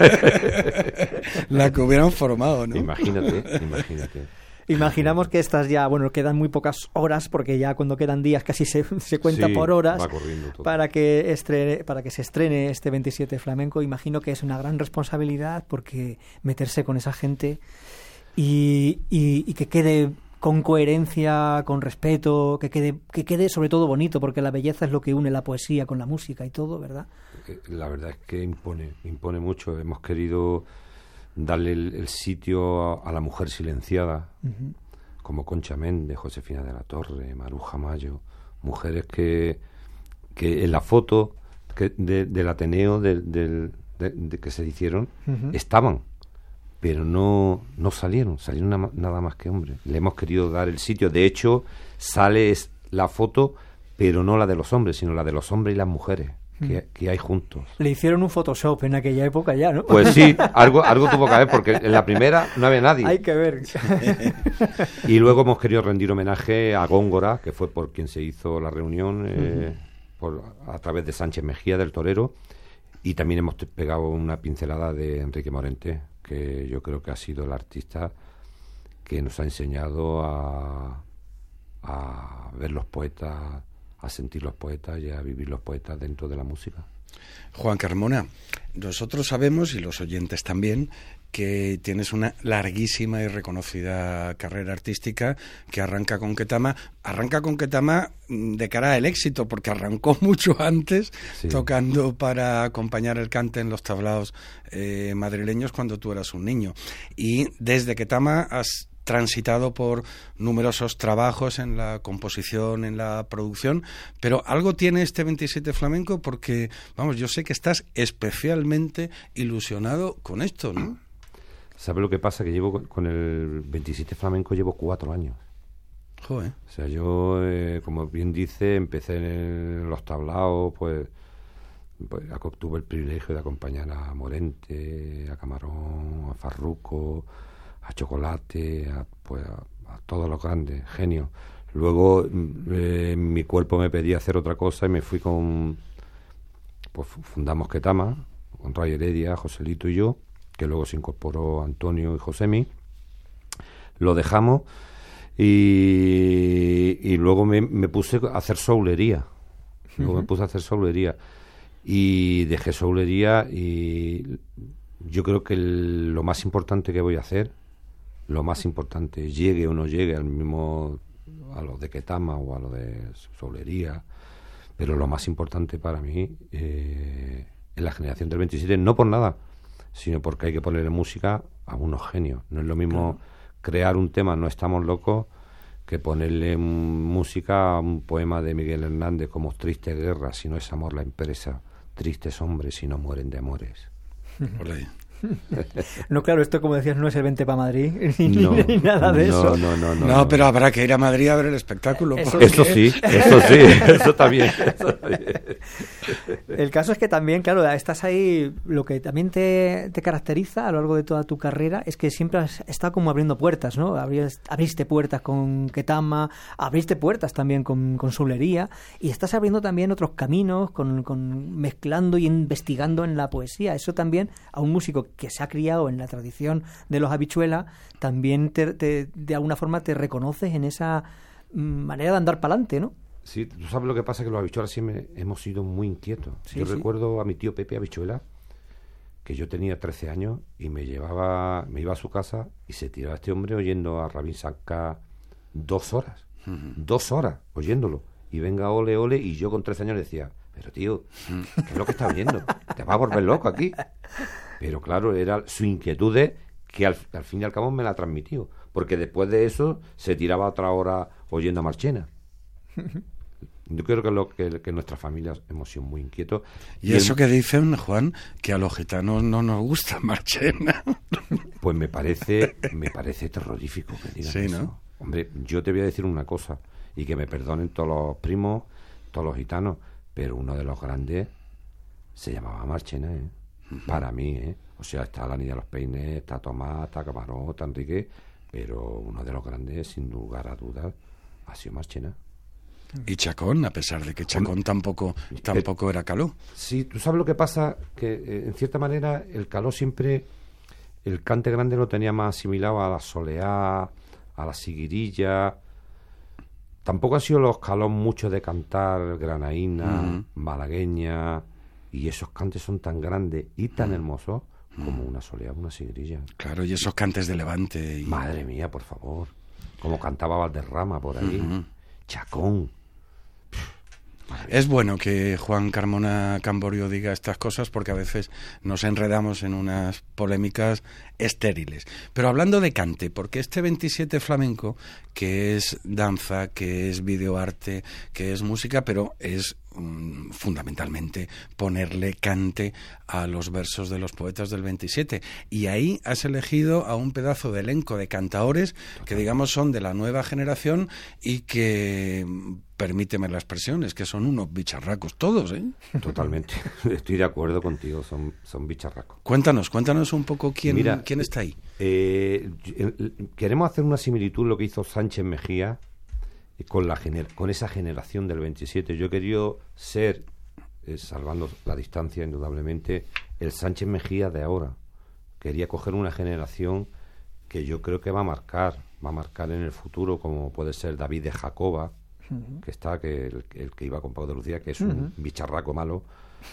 La que hubieran formado, ¿no? Imagínate, imagínate. Imaginamos que estas ya, bueno, quedan muy pocas horas, porque ya cuando quedan días casi se, se cuenta sí, por horas para que, estrene, para que se estrene este veintisiete Flamenco. Imagino que es una gran responsabilidad, porque meterse con esa gente y, y, y que quede con coherencia, con respeto, que quede, que quede sobre todo bonito, porque la belleza es lo que une la poesía con la música y todo, ¿verdad? La verdad es que impone, impone mucho. Hemos querido darle el, el sitio a, a la mujer silenciada, uh-huh. como Concha Méndez, Josefina de la Torre, Maruja Mayo, mujeres que, que en la foto que de, del Ateneo de, de, de, de que se hicieron uh-huh. estaban, pero no, no salieron, salieron na, nada más que hombres. Le hemos querido dar el sitio. De hecho, sale la foto, pero no la de los hombres, sino la de los hombres y las mujeres. Que, que hay juntos. Le hicieron un Photoshop en aquella época ya, ¿no? Pues sí, algo algo tuvo que haber, porque en la primera no había nadie. Hay que ver. Y luego hemos querido rendir homenaje a Góngora, que fue por quien se hizo la reunión, eh, uh-huh. por, a través de Sánchez Mejía, del torero, y también hemos pegado una pincelada de Enrique Morente, que yo creo que ha sido el artista que nos ha enseñado a, a ver los poetas, a sentir los poetas y a vivir los poetas dentro de la música. Juan Carmona, nosotros sabemos, y los oyentes también, que tienes una larguísima y reconocida carrera artística que arranca con Ketama. Arranca con Ketama de cara al éxito, porque arrancó mucho antes, sí. tocando para acompañar el cante en los tablaos eh, madrileños cuando tú eras un niño. Y desde Ketama has transitado por numerosos trabajos en la composición, en la producción, pero algo tiene este veintisiete Flamenco, porque, vamos, yo sé que estás especialmente ilusionado con esto, ¿no? ¿Sabes lo que pasa? Que llevo con el veintisiete Flamenco llevo cuatro años. Joder. O sea, yo, eh, como bien dice, empecé en los tablaos, pues, pues tuve el privilegio de acompañar a Morente, a Camarón, a Farruco, a Chocolate, a, pues, a, a todos los grandes genios. Luego eh, mi cuerpo me pedía hacer otra cosa y me fui con, pues fundamos Ketama, con Ray Heredia, Joselito y yo, que luego se incorporó Antonio y Josemi. Lo dejamos y, y luego me, me puse a hacer soulería. Luego uh-huh. me puse a hacer soulería y dejé soulería, y yo creo que el, lo más importante que voy a hacer, lo más importante, llegue o no llegue al mismo, a lo de Ketama o a lo de soulería, pero lo más importante para mí eh, es la generación del veintisiete, no por nada, sino porque hay que ponerle música a unos genios. No es lo mismo claro. crear un tema, No estamos locos, que ponerle música a un poema de Miguel Hernández como Triste Guerra, si no es amor la empresa, tristes hombres y no mueren de amores. Por ahí. No, claro, esto como decías no es el vente para Madrid ni, No, ni nada de no, eso. No, no, no, no, no, pero habrá que ir a Madrid a ver el espectáculo. Eso, eso sí, eso sí, eso también. Eso también. El caso es que también, claro, estás ahí, lo que también te, te caracteriza a lo largo de toda tu carrera es que siempre has estado como abriendo puertas, ¿no? Abriste, abriste puertas con Ketama, abriste puertas también con, con Solería, y estás abriendo también otros caminos, con, con mezclando y investigando en la poesía. Eso también a un músico que se ha criado en la tradición de los Habichuelas, también te, te, de alguna forma te reconoces en esa manera de andar para adelante, ¿no? Sí, tú sabes lo que pasa, que los Habichuelas siempre hemos sido muy inquietos. Sí, yo sí. recuerdo a mi tío Pepe Habichuela, que yo tenía trece años y me llevaba, me iba a su casa y se tiraba este hombre oyendo a Rabin Sanka dos horas, uh-huh. dos horas oyéndolo. Y venga, ole, ole, y yo con trece años le decía, pero tío, ¿qué es lo que estás oyendo? Te vas a volver loco aquí. Pero claro, era su inquietud de que al, al fin y al cabo me la transmitió, porque después de eso se tiraba otra hora oyendo a Marchena. Yo creo que, lo, que, que nuestras familias hemos sido muy inquietos. Y, y eso el... que dicen, Juan, que a los gitanos no nos gusta Marchena. Pues me parece, me parece terrorífico que digan sí, eso. ¿no? Hombre, yo te voy a decir una cosa, y que me perdonen todos los primos, todos los gitanos, pero uno de los grandes se llamaba Marchena, ¿eh? Para mí, ¿eh? O sea, está la Niña de los Peines, está Tomás, está Camarón, está Enrique, pero uno de los grandes, sin lugar a dudas, ha sido Marchena. Y Chacón, a pesar de que Chacón tampoco tampoco era caló. Sí, tú sabes lo que pasa, que eh, en cierta manera el caló siempre, el cante grande lo tenía más asimilado a la soleá, a la siguirilla. Tampoco ha sido los calós mucho de cantar granaína, uh-huh. malagueña, y esos cantes son tan grandes y tan uh-huh. hermosos como uh-huh. una soleá, una siguirilla. Claro, y esos cantes de Levante. Y... Madre mía, por favor. Como cantaba Valderrama por ahí. Uh-huh. Chacón. Es bueno que Juan Carmona Camborio diga estas cosas porque a veces nos enredamos en unas polémicas estériles. Pero hablando de cante, porque este veintisiete flamenco, que es danza, que es videoarte, que es música, pero es um, fundamentalmente ponerle cante a los versos de los poetas del veintisiete. Y ahí has elegido a un pedazo de elenco de cantaores que digamos son de la nueva generación y que... permíteme la expresión, es que son unos bicharracos todos, ¿eh? Totalmente, estoy de acuerdo contigo, son, son bicharracos. Cuéntanos, cuéntanos un poco quién, Mira, quién está ahí. Eh, queremos hacer una similitud lo que hizo Sánchez Mejía con, la gener- con esa generación del veintisiete. Yo he querido ser, eh, salvando la distancia indudablemente, el Sánchez Mejía de ahora. Quería coger una generación que yo creo que va a marcar, va a marcar en el futuro, como puede ser David de Jacoba, que está, que el, el que iba con Pau de Lucía, que es un uh-huh. bicharraco malo,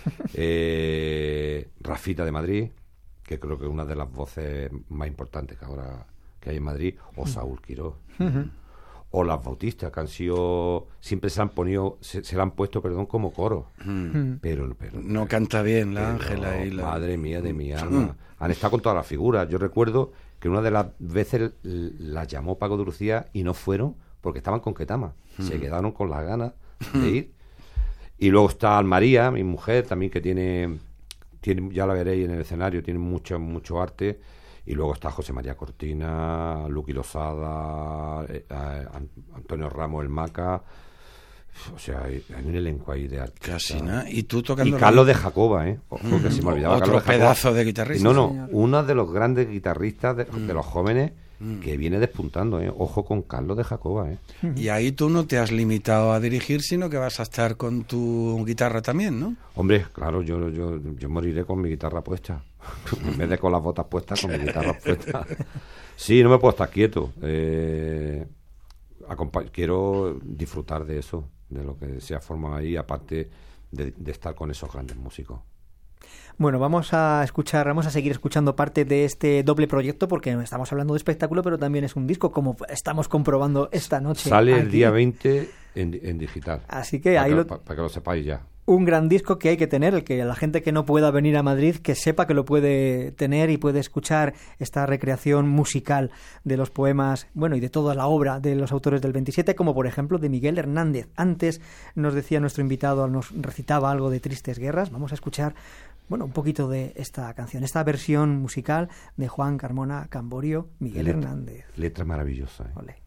eh, Rafita de Madrid, que creo que es una de las voces más importantes que ahora que hay en Madrid, o Saúl Quirós, uh-huh. o las Bautistas, que han sido, siempre se han ponido, se, se la han puesto, perdón, como coro, uh-huh. pero, pero no canta bien la Ángela y la... Madre mía de mi alma, uh-huh. han estado con todas las figuras. Yo recuerdo que una de las veces las llamó Paco de Lucía y no fueron porque estaban con Ketama. Mm. Se quedaron con las ganas de ir. Y luego está Almaría, mi mujer, también, que tiene, tiene ya la veréis en el escenario, tiene mucho, mucho arte. Y luego está José María Cortina, Luqui Losada, eh, eh, Antonio Ramos, el Maca. O sea, hay, hay un elenco ahí de artistas. Casi nada. Y tú tocando... Y Carlos de Jacoba, ¿eh? Ojo, mm-hmm. que se me olvidaba. Otro Carlos de pedazo de guitarrista. No, no, señor. Uno de los grandes guitarristas de, mm. de los jóvenes mm. que viene despuntando, ¿eh? Ojo con Carlos de Jacoba, ¿eh? Y ahí tú no te has limitado a dirigir, sino que vas a estar con tu guitarra también, ¿no? Hombre, claro, yo, yo, yo moriré con mi guitarra puesta. En vez de con las botas puestas, con mi guitarra puesta. Sí, no me puedo estar quieto. Eh, acompa- quiero disfrutar de eso, de lo que se ha formado ahí, aparte de, de estar con esos grandes músicos. Bueno, vamos a escuchar, vamos a seguir escuchando parte de este doble proyecto, porque estamos hablando de espectáculo, pero también es un disco, como estamos comprobando esta noche. Sale aquí. El día veinte en, en digital. Así que para ahí que, lo... para, para que lo sepáis ya. Un gran disco que hay que tener, el que la gente que no pueda venir a Madrid, que sepa que lo puede tener y puede escuchar esta recreación musical de los poemas, bueno, y de toda la obra de los autores del veintisiete, como por ejemplo de Miguel Hernández. Antes nos decía nuestro invitado, nos recitaba algo de Tristes Guerras. Vamos a escuchar, bueno, un poquito de esta canción, esta versión musical de Juan Carmona Camborio, Miguel letra, Hernández. Letra maravillosa, ¿eh? Olé.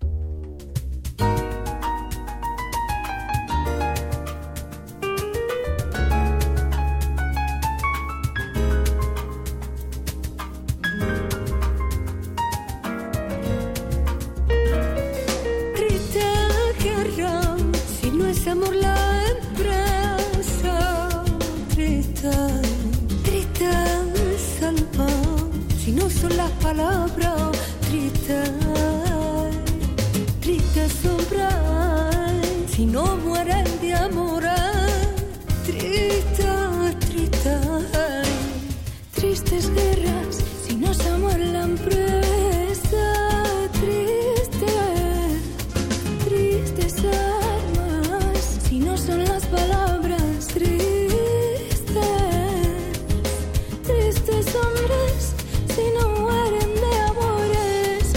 Amor la empresa, triste, triste salva, si no son las palabras, triste, triste sombra, si no mueren de amor, triste, triste, tristes guerras, si no se muere la empresa, triste, tristes si no son las palabras, tristes, tristes hombres, si no mueren de amores,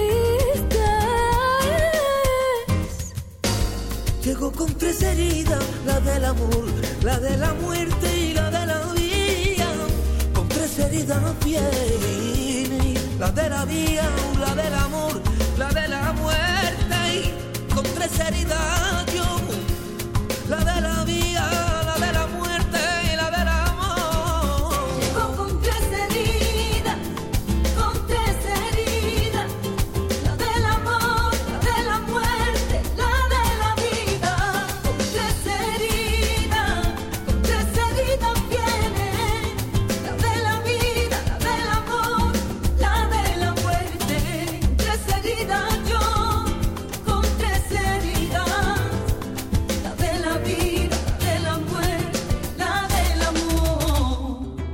tristes. Llego con tres heridas, la del amor, la de la muerte y la de la vida. Con tres heridas viene, la de la vida, la del amor, la de la muerte. Con tres heridas yo, la de la vida, la de la muerte y la del amor. Llegó con tres heridas, con tres heridas, la del amor, la de la muerte, la de la vida. Con tres heridas, con tres heridas viene, la de la vida, la del amor, la de la muerte. Con tres heridas yo, con tres heridas. La vida, de la muerte, la del amor.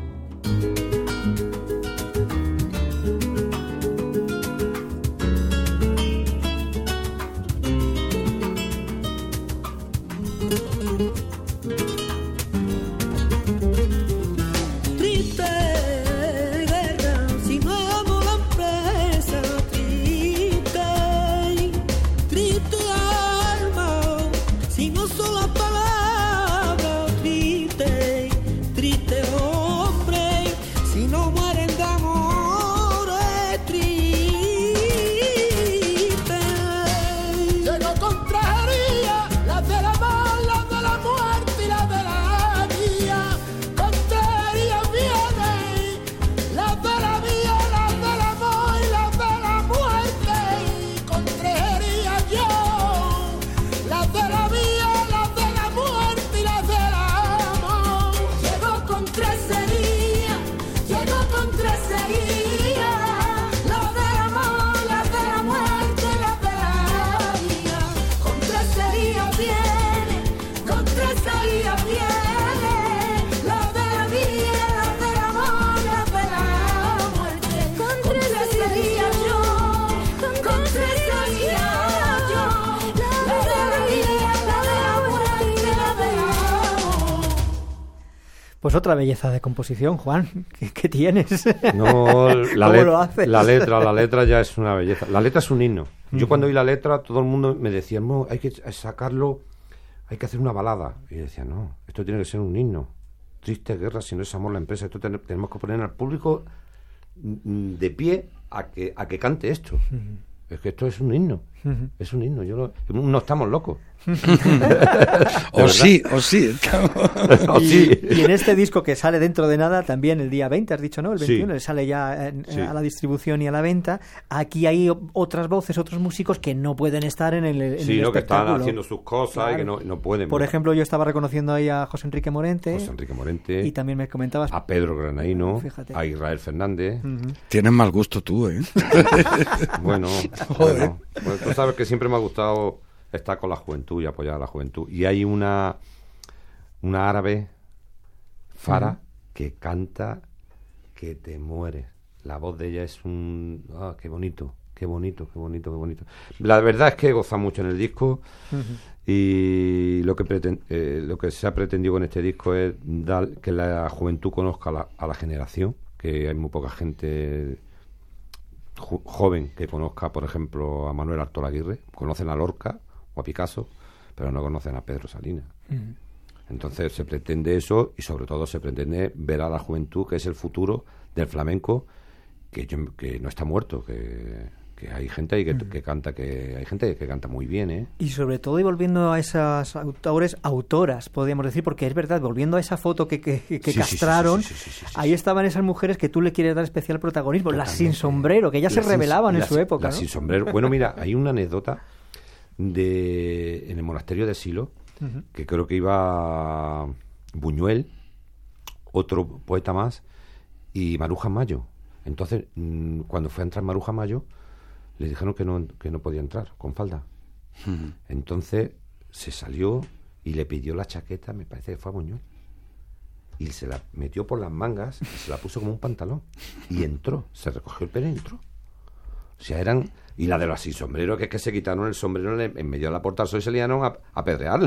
Triste guerra, si no amo la empresa, triste, triste alma, si no son las palabras, triste, triste hombre, si no mueren de amor, es triste. Llego con trajería, la del amor, la de la muerte y la de la vida. Con trajería viene, la de la vida, la del amor y la de la muerte. Con trajería yo, la de la vida, la de la muerte y la del amor. Llegó con tres heridas, llegó con tres heridas, la del amor, la de la muerte, la de la vida. Con tres heridas viene, con tres heridas viene, la de la vida, la del amor, la de la muerte. Con tres heridas yo, con tres heridas yo, la de la vida, la de la muerte, la del amor. Pues otra belleza de composición, Juan. ¿Qué, qué tienes? No, la, ¿Cómo let- lo haces? la letra, la letra ya es una belleza. La letra es un himno. Yo cuando oí la letra, todo el mundo me decía, no, hay que sacarlo, hay que hacer una balada. Y yo decía, no, esto tiene que ser un himno. Triste guerra, si no es amor la empresa. Esto ten- tenemos que poner al público mm, de pie a que, a que cante esto. Es que esto es un himno. Ujú. Es un himno. Yo lo- no estamos locos. O sí, o sí. O y, sí. y en este disco que sale dentro de nada, también el día veinte, has dicho, ¿no? El Sí. veintiuno, sale ya en- Sí. a la distribución y a la venta. Aquí hay o- otras voces, otros músicos que no pueden estar en el, en Sí, el no, que están espectáculo. haciendo sus cosas y que no, no pueden. Por ejemplo, yo estaba reconociendo ahí a José Enrique Morente. José Enrique Morente. Y también me comentabas... A Pedro Granaíno, Fíjate. a Israel Fernández. Ujú. Tienes mal gusto tú, ¿eh? Bueno, Joder. bueno, pues tú sabes que siempre me ha gustado estar con la juventud y apoyar a la juventud. Y hay una una árabe, Fara, Ujú. que canta que te mueres. La voz de ella es un... ¡Ah, qué bonito! Qué bonito, qué bonito, qué bonito. La verdad es que goza mucho en el disco. Ujú. Y lo que preten- eh, lo que se ha pretendido con este disco es dar que la juventud conozca a la, a la generación, que hay muy poca gente jo- joven que conozca, por ejemplo, a Manuel Artola Aguirre. Conocen a Lorca o a Picasso, pero no conocen a Pedro Salinas. Mm. Entonces se pretende eso, y sobre todo se pretende ver a la juventud, que es el futuro del flamenco, que, yo, que no está muerto, que, que hay gente ahí que, Mm. que canta, que hay gente que canta muy bien, ¿eh? Y sobre todo, y volviendo a esas autores, autoras, podríamos decir, porque es verdad, volviendo a esa foto que, que, que Sí, sí, castraron, sí, sí, sí, sí, sí, sí, ahí estaban esas mujeres que tú le quieres dar especial protagonismo, las Totalmente. sin sombrero, que ya se Las sin- revelaban en las- su época, las ¿no? sin sombrero. Bueno, mira, hay una anécdota de en el monasterio de Silo, Ujú. que creo que iba Buñuel, otro poeta más, y Maruja Mayo. Entonces, mm, cuando fue a entrar Maruja Mayo, le dijeron que no, que no podía entrar con falda. Entonces se salió y le pidió la chaqueta, me parece que fue a Buñuel, y se la metió por las mangas y se la puso como un pantalón y entró, se recogió el pelo y entró. O sea, eran... Y la de los sin sombrero, que es que se quitaron el sombrero en, en medio de la Puerta del Sol y se liaron a, a apedrearla.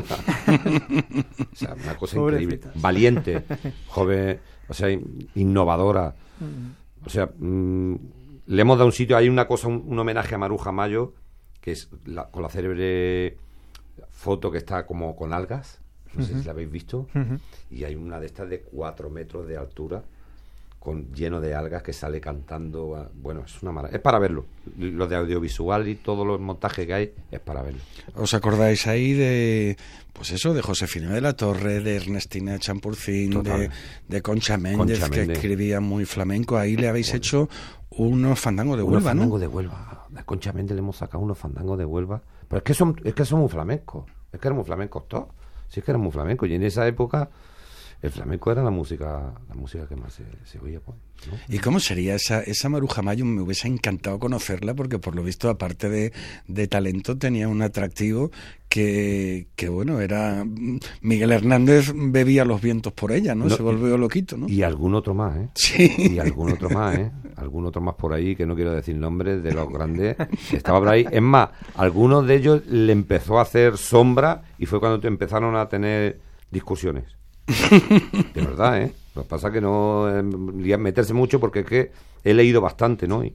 O sea, una cosa increíble. Pobrecitas. Valiente, joven, o sea, in- innovadora. Mm. O sea, mm, le hemos dado un sitio, hay una cosa, un, un homenaje a Maruja Mayo, que es la, con la célebre foto que está como con algas, no sé Ujú. si la habéis visto, Ujú. y hay una de estas de cuatro metros de altura, con lleno de algas, que sale cantando. a- bueno, es una maravilla, es para verlo. Lo de audiovisual y todos los montajes que hay es para verlo. ¿Os acordáis ahí de, pues eso, de Josefina de la Torre, de Ernestina Champurcín, Total. de, de Concha Méndez, Concha que Méndez. escribía muy flamenco? Ahí le habéis hecho unos fandangos de Unos Huelva, ¿no? fandangos de Huelva. A Concha Méndez le hemos sacado unos fandangos de Huelva. Pero es que son, es que son muy flamencos. Es que eran muy flamencos todos. Sí, es que eran muy flamencos. Y en esa época el flamenco era la música, la música que más se, se oía, pues, ¿no? ¿Y cómo sería esa, esa Maruja Mayo? Me hubiese encantado conocerla, porque por lo visto, aparte de, de talento, tenía un atractivo que, que, bueno, era... Miguel Hernández bebía los vientos por ella, ¿no? No, Se volvió loquito, ¿no? Y algún otro más, ¿eh? Sí. Y algún otro más, ¿eh? Algún otro más por ahí, que no quiero decir nombres, de los grandes, que estaba por ahí. Es más, algunos de ellos le empezó a hacer sombra y fue cuando te empezaron a tener discusiones. De verdad, ¿eh? Lo que pasa es que no eh, lian- meterse mucho, porque es que he leído bastante, ¿no? Y,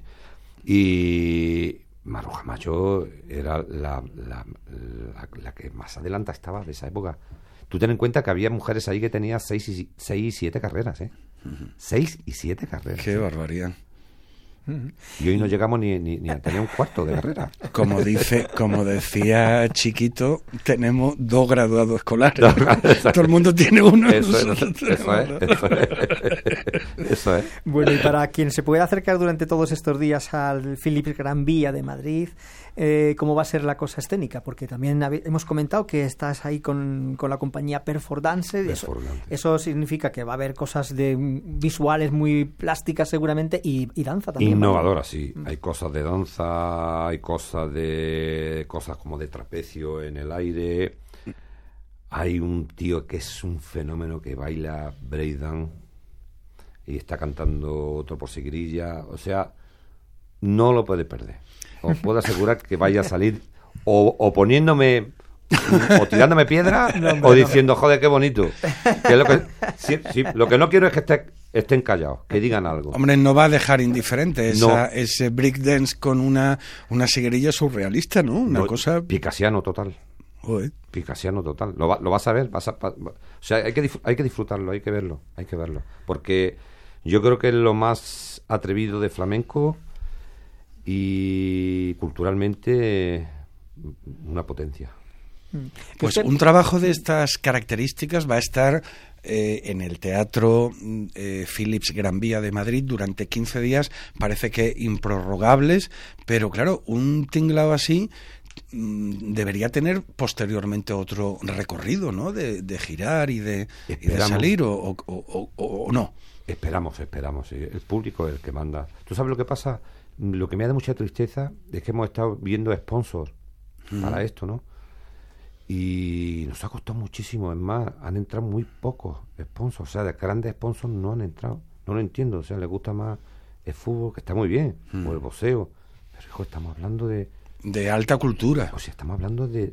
y Maruja Mayo era la, la, la, la que más adelanta estaba de esa época. Tú ten en cuenta que había mujeres ahí que tenían seis y, seis y siete carreras, ¿eh? Seis y siete carreras. Qué barbaridad. Y hoy no llegamos ni, ni, ni a tener un cuarto de carrera. Como dice, como decía Chiquito, tenemos dos graduados escolares. Dos graduados. Todo el mundo tiene uno. Eso es, nosotros eso tenemos es, dos. eso es. Eso es. Bueno, y para quien se pueda acercar durante todos estos días al Philips Gran Vía de Madrid, eh, ¿cómo va a ser la cosa escénica? Porque también habe- hemos comentado que estás ahí con, con la compañía Perfordance. Eso, Perfordance. eso significa que va a haber cosas de mm, visuales muy plásticas seguramente y, y danza también. ¿vale? Innovadora, sí. Hay cosas de danza, hay cosas de cosas como de trapecio en el aire. Hay un tío que es un fenómeno, que baila breakdance y está cantando otro por seguirilla. O sea, no lo puede perder. Os puedo asegurar que vaya a salir o, o poniéndome o tirándome piedra No, hombre, o no. diciendo, joder, qué bonito. Que es lo, que, sí, sí, lo que no quiero es que esté- estén callados, que digan algo. Hombre, no va a dejar indiferente esa, No. ese breakdance con una, una seguirilla surrealista, ¿no? Una No, cosa... Picasiano total. Joder. Picasiano total. Lo, va- lo vas a ver. Vas a, va- va- o sea, hay que, dif- hay que disfrutarlo, hay que verlo. Hay que verlo. Porque yo creo que es lo más atrevido de flamenco y culturalmente una potencia. Pues un trabajo de estas características va a estar eh, en el Teatro eh, Philips Gran Vía de Madrid durante quince días, parece que improrrogables, pero claro, un tinglao así mm, debería tener posteriormente otro recorrido, ¿no? De, de girar y de, y de Esperamos. salir o, o, o- o- o no. Esperamos, esperamos. sí. El público es el que manda. ¿Tú sabes lo que pasa? Lo que me da mucha tristeza es que hemos estado viendo sponsors Mm. para esto, ¿no? Y nos ha costado muchísimo. Es más, han entrado muy pocos sponsors. O sea, de grandes sponsors no han entrado. No lo entiendo. O sea, les gusta más el fútbol, que está muy bien, o el boxeo. Pero, hijo, estamos hablando de... De alta cultura. O sea, estamos hablando de...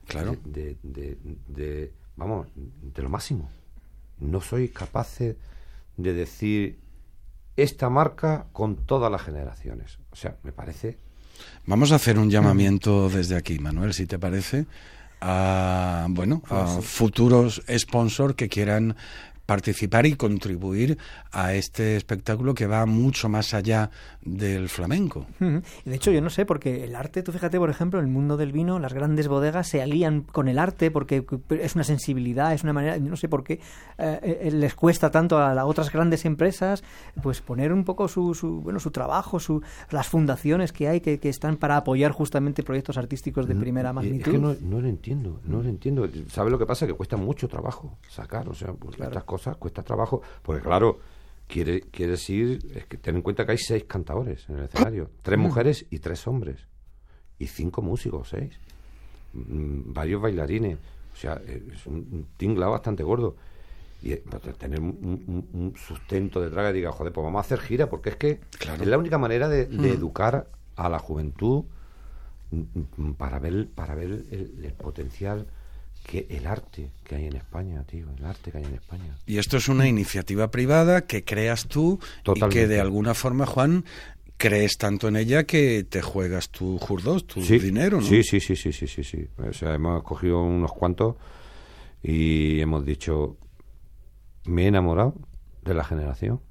Claro. de, de, de, de, vamos, de lo máximo. No sois capaces de decir esta marca con todas las generaciones. O sea, me parece... Vamos a hacer un llamamiento desde aquí, Manuel, si te parece, a, bueno, a futuros sponsors que quieran participar y contribuir a este espectáculo que va mucho más allá del flamenco. Uh-huh. De hecho, yo no sé, porque el arte, tú fíjate, por ejemplo, en el mundo del vino, las grandes bodegas se alían con el arte porque es una sensibilidad, es una manera, no sé por qué eh, les cuesta tanto a las otras grandes empresas pues poner un poco su, su bueno su trabajo, su, las fundaciones que hay que, que están para apoyar justamente proyectos artísticos de primera magnitud. Es que no, no lo entiendo, no lo entiendo. ¿Sabes lo que pasa? Que cuesta mucho trabajo sacar, o sea, pues claro. Estas cosas cuesta trabajo, porque claro, quiere, quieres ir, es que ten en cuenta que hay seis cantadores en el escenario, tres mujeres y tres hombres, y cinco músicos, seis, mm, varios bailarines, o sea, es un, un tinglado bastante gordo, y eh, tener un, un, un sustento detrás que diga, joder, pues vamos a hacer gira, porque es que claro. Es la única manera de, de mm. educar a la juventud mm, para ver, para ver el, el potencial que el arte que hay en España, tío, el arte que hay en España. Y esto es una iniciativa privada que creas tú. Totalmente. Y que de alguna forma, Juan, crees tanto en ella que te juegas tu jurdos, tu sí, dinero, ¿no? Sí, sí, sí, sí, sí, sí, sí. O sea, hemos cogido unos cuantos y hemos dicho, me he enamorado de la generación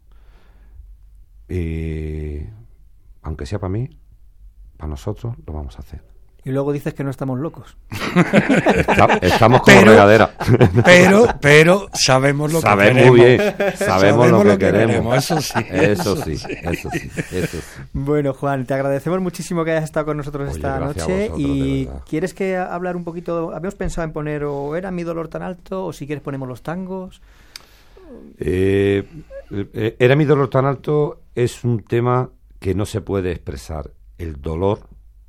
y aunque sea para mí, para nosotros lo vamos a hacer. Y luego dices que no estamos locos. Está, estamos como pero, regadera. Pero, pero sabemos lo sabemos que queremos. Muy bien. Sabemos, sabemos lo que, lo que queremos. queremos. Eso sí. Eso sí, eso sí, eso sí. Bueno, Juan, te agradecemos muchísimo que hayas estado con nosotros Oye, esta noche. Vosotros, y ¿quieres que hablar un poquito? Habíamos pensado en poner o Era mi dolor tan alto, o si quieres ponemos los tangos. Eh, Era mi dolor tan alto es un tema que no se puede expresar. El dolor,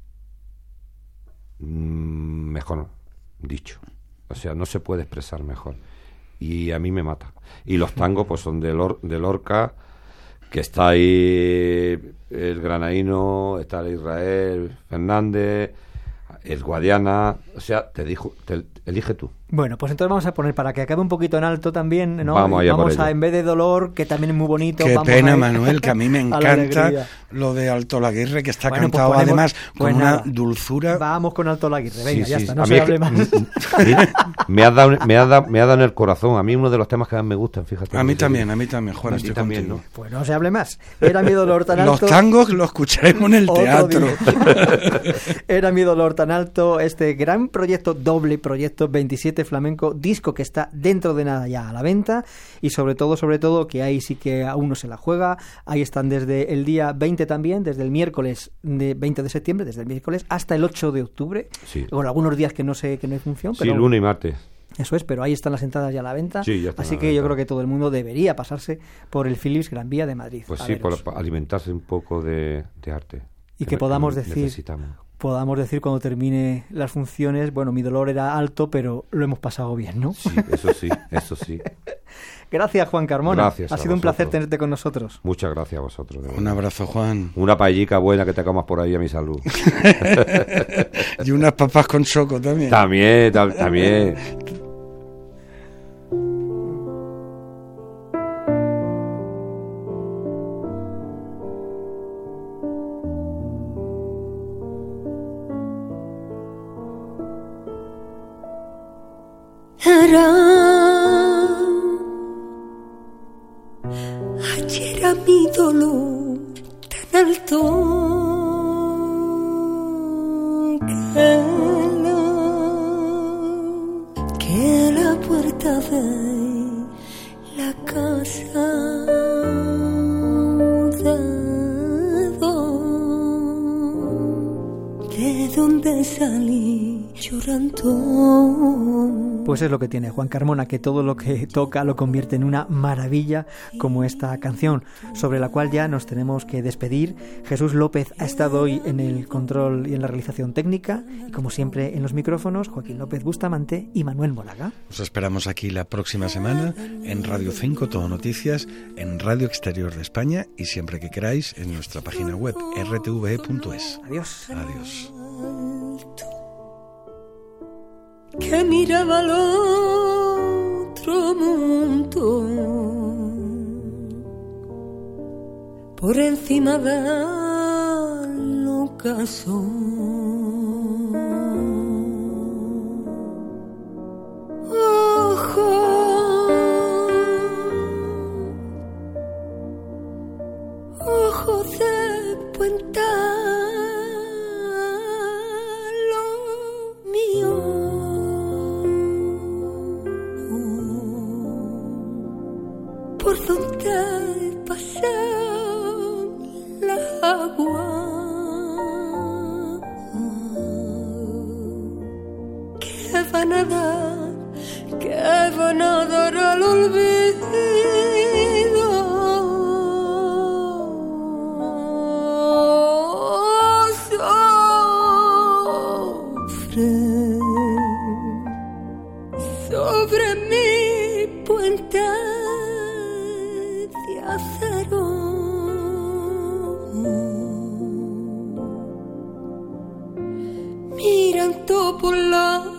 mejor dicho, o sea, no se puede expresar mejor, y a mí me mata. Y los tangos pues son de, Lor- de Lorca, que está ahí el granaíno, está el Israel Fernández, el Guadiana, o sea, te dijo, te, elige tú. Bueno, pues entonces vamos a poner, para que acabe un poquito en alto también, ¿no? Vamos, allá vamos por a, ello. En vez de dolor, que también es muy bonito. Qué vamos pena, a Manuel, que a mí me encanta lo de Alto Laguirre, que está bueno, cantado pues ponemos, además con pues una nada, dulzura. Vamos con Alto Laguirre, venga, sí, ya sí, está, no a se mí hable es más. Que, me has dado, me has dado, me ha dado en el corazón. A mí uno de los temas que más me gustan, fíjate. A mí también, a mí también, Juan, a estoy también, contigo. ¿no? Pues no se hable más. Era mi dolor tan alto. Los tangos los escucharemos en el teatro. Era mi dolor tan alto, este gran proyecto, doble proyecto, veintisiete Flamenco, disco que está dentro de nada ya a la venta, y sobre todo, sobre todo, que ahí sí que aún no se la juega. Ahí están desde el día veinte también, desde el miércoles de veinte de septiembre, desde el miércoles hasta el ocho de octubre. Sí. Bueno, algunos días que no sé que no hay función, pero sí, lunes y martes. Eso es, pero ahí están las entradas ya a la venta. Sí, ya así que venta. yo creo que todo el mundo debería pasarse por el Philips Gran Vía de Madrid. Pues sí, por alimentarse un poco de, de arte. Y que, que podamos que decir necesitamos. podamos decir cuando termine las funciones, bueno, mi dolor era alto, pero lo hemos pasado bien, ¿no? Sí, eso sí, eso sí. Gracias, Juan Carmona. Gracias. Ha sido un placer tenerte con nosotros. Muchas gracias a vosotros. Un abrazo, Juan. Una paellica buena que te comas por ahí a mi salud. Y unas papas con choco también. También, tam- también. Era ayer era mi dolor tan alto que la, que la puerta de la casa de donde salí llorando. Pues es lo que tiene Juan Carmona, que todo lo que toca lo convierte en una maravilla, como esta canción, sobre la cual ya nos tenemos que despedir. Jesús López ha estado hoy en el control y en la realización técnica, y como siempre en los micrófonos, Joaquín López Bustamante y Manuel Moraga. Os esperamos aquí la próxima semana en Radio cinco, Todo Noticias, en Radio Exterior de España, y siempre que queráis en nuestra página web r t v punto es. Adiós. Adiós. que miraba al otro mundo por encima del ocaso. Ojo, ojo de puenta, lo mío. Por donde pasé la agua, que van a dar, que van a dar al olvido. Sofre sobre mi puente de acero. Mirando por la